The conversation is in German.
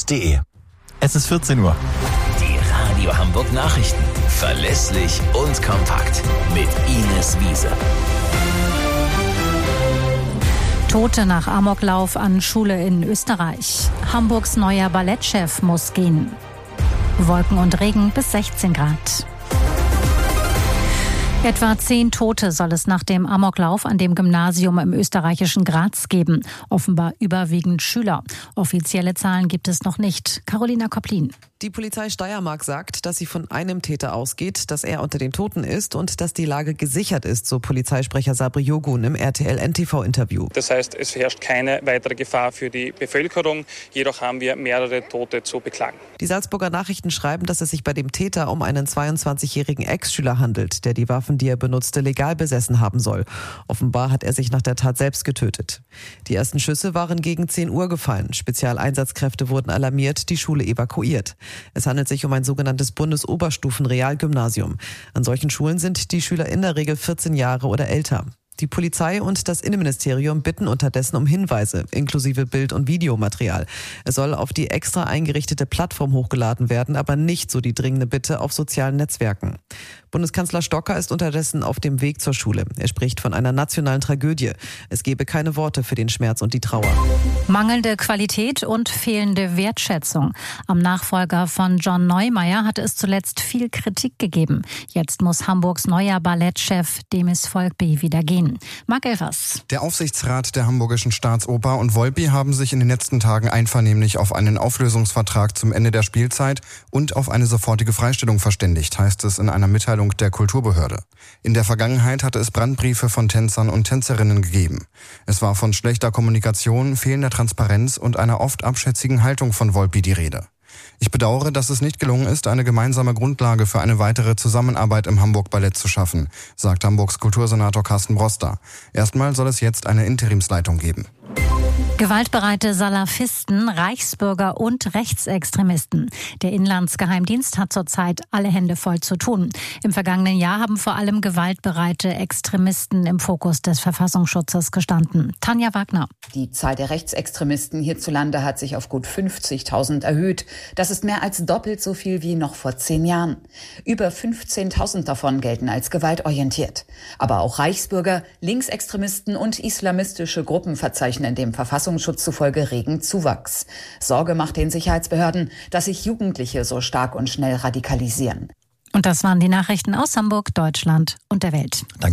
radio-hamburg.de. Es ist 14 Uhr. Die Radio Hamburg Nachrichten. Verlässlich und kompakt. Mit Ines Wiese. Tote nach Amoklauf an Schule in Österreich. Hamburgs neuer Ballettchef muss gehen. Wolken und Regen bis 16 Grad. Etwa 10 Tote soll es nach dem Amoklauf an dem Gymnasium im österreichischen Graz geben. Offenbar überwiegend Schüler. Offizielle Zahlen gibt es noch nicht. Carolina Kopplin. Die Polizei Steiermark sagt, dass sie von einem Täter ausgeht, dass er unter den Toten ist und dass die Lage gesichert ist, so Polizeisprecher Sabri Yogun im RTL-NTV-Interview. Das heißt, es herrscht keine weitere Gefahr für die Bevölkerung. Jedoch haben wir mehrere Tote zu beklagen. Die Salzburger Nachrichten schreiben, dass es sich bei dem Täter um einen 22-jährigen Ex-Schüler handelt, der die Waffen, die er benutzte, legal besessen haben soll. Offenbar hat er sich nach der Tat selbst getötet. Die ersten Schüsse waren gegen 10 Uhr gefallen. Spezialeinsatzkräfte wurden alarmiert, die Schule evakuiert. Es handelt sich um ein sogenanntes Bundesoberstufen-Realgymnasium. An solchen Schulen sind die Schüler in der Regel 14 Jahre oder älter. Die Polizei und das Innenministerium bitten unterdessen um Hinweise, inklusive Bild- und Videomaterial. Es soll auf die extra eingerichtete Plattform hochgeladen werden, aber nicht so die dringende Bitte auf sozialen Netzwerken. Bundeskanzler Stocker ist unterdessen auf dem Weg zur Schule. Er spricht von einer nationalen Tragödie. Es gebe keine Worte für den Schmerz und die Trauer. Mangelnde Qualität und fehlende Wertschätzung. Am Nachfolger von John Neumeier hatte es zuletzt viel Kritik gegeben. Jetzt muss Hamburgs neuer Ballettchef Demis Volkby wieder gehen. Marc Elfers. Der Aufsichtsrat der Hamburgischen Staatsoper und Volkby haben sich in den letzten Tagen einvernehmlich auf einen Auflösungsvertrag zum Ende der Spielzeit und auf eine sofortige Freistellung verständigt, heißt es in einer Mitteilung der Kulturbehörde. In der Vergangenheit hatte es Brandbriefe von Tänzern und Tänzerinnen gegeben. Es war von schlechter Kommunikation, fehlender Transparenz und einer oft abschätzigen Haltung von Volkby die Rede. Ich bedauere, dass es nicht gelungen ist, eine gemeinsame Grundlage für eine weitere Zusammenarbeit im Hamburg Ballett zu schaffen, sagt Hamburgs Kultursenator Carsten Broster. Erstmal soll es jetzt eine Interimsleitung geben. Gewaltbereite Salafisten, Reichsbürger und Rechtsextremisten. Der Inlandsgeheimdienst hat zurzeit alle Hände voll zu tun. Im vergangenen Jahr haben vor allem gewaltbereite Extremisten im Fokus des Verfassungsschutzes gestanden. Tanja Wagner. Die Zahl der Rechtsextremisten hierzulande hat sich auf gut 50.000 erhöht. Das ist mehr als doppelt so viel wie noch vor 10 Jahren. Über 15.000 davon gelten als gewaltorientiert. Aber auch Reichsbürger, Linksextremisten und islamistische Gruppen verzeichnen dem Verfassungsschutz zufolge regen Zuwachs. Sorge macht den Sicherheitsbehörden, dass sich Jugendliche so stark und schnell radikalisieren. Und das waren die Nachrichten aus Hamburg, Deutschland und der Welt. Danke.